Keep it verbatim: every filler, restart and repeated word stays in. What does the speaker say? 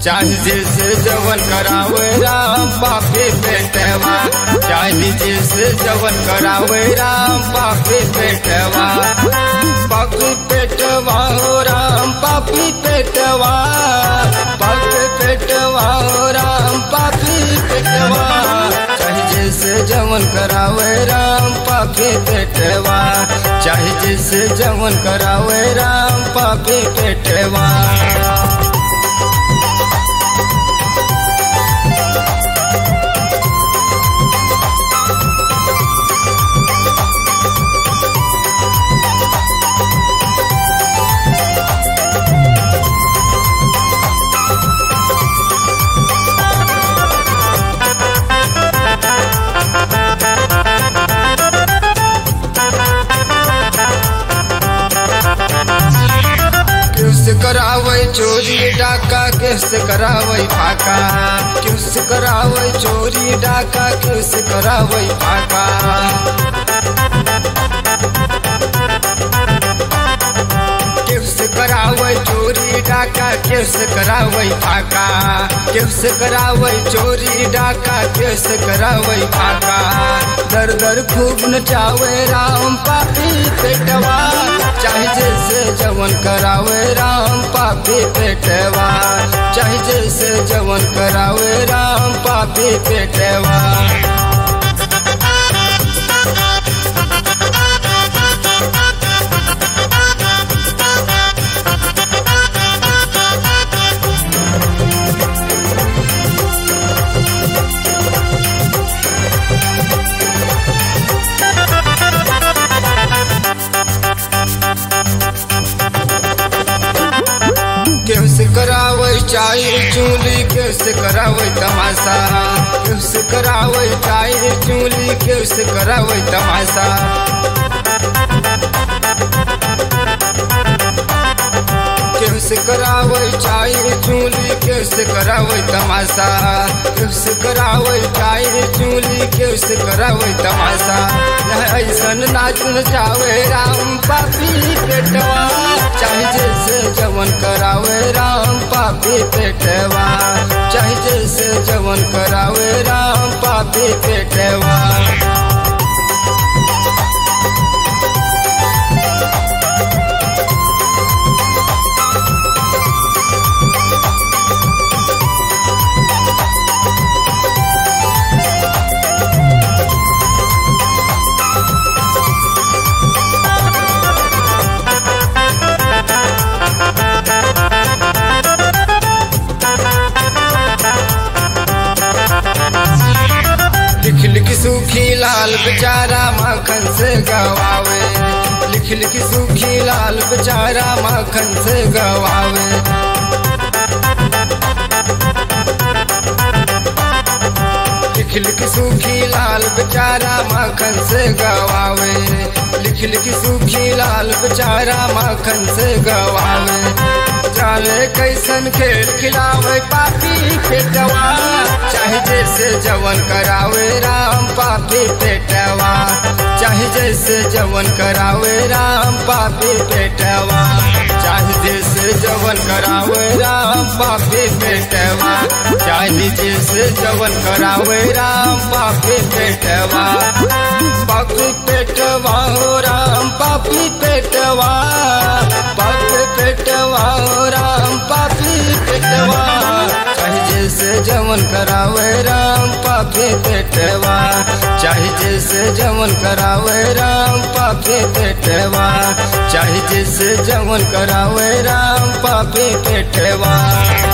चाहे जैसे जवन करावे राम पापी पेटवा, चाहे जैसे जवन करावे राम पापी पेटवा। पापी पेटवा हो राम पापी पेटवा, पापी पेटवा हो राम पापी पेटवा। चाहे जैसे जवन करावे राम पापी पेटवा, चाहे जैसे जवन करावे राम पापी पेटवा। किस करावे चोरी डाका, किस करावे फाका, किस करावे चोरी डाका, किस करावे फाका। किस करावे चोरी डाका, किस करावे फाका, किस करावे चोरी डाका, किस करावे फाका। दर दर खूब नचावे राम पापी पेटवा, चाहे जैसे जवन करावे राम पापी पेटवा, चाहे जैसे जवन करावे राम पापी पेटवा। किस करावे चाय चूली, किस करावे तमाशा, किस करावे चाय चूली, किस करावे तमाशा। किस करावे चाय चूली, किस करावे तमाशा, किस करावे चाय चूली, किस करावे तमाशा। ऐसन नाच नचावे राम पापी पेटवा, चाहे जैसे जवन करावे राम पापी पेटवा, चाहे जैसे जवन करावे राम पापी पेटवा। लिख लिख सूखी लाल बेचारा माखन से गवावे, लिख लिख सूखी लाल बेचारा माखन से गवावे। लिख लिख सूखी लाल बेचारा माखन से गवावे, लिख लिख सूखी लाल बेचारा माखन से गवावे। जाने कैसन खेल खिलावे पापी पेटवा, चाहे जैसे जवन करावे राम पापी पेटवा, चाहे जैसे जवन करावे राम पापी पेटवा, चाहे जैसे जवन करावे राम पापी पेटवा, चाहे जैसे जवन करावे राम पापी पेटवा। पापी पेटवा हो राम पापी पेटवा, पापी पेटवा हो राम पापी पेटवा। चाहे जैसे जवन करावे राम पापी पेटवा, चाहे जैसे जवन करावे राम पापी पेटवा, चाहे जैसे जवन करावे राम पापी पेटवा।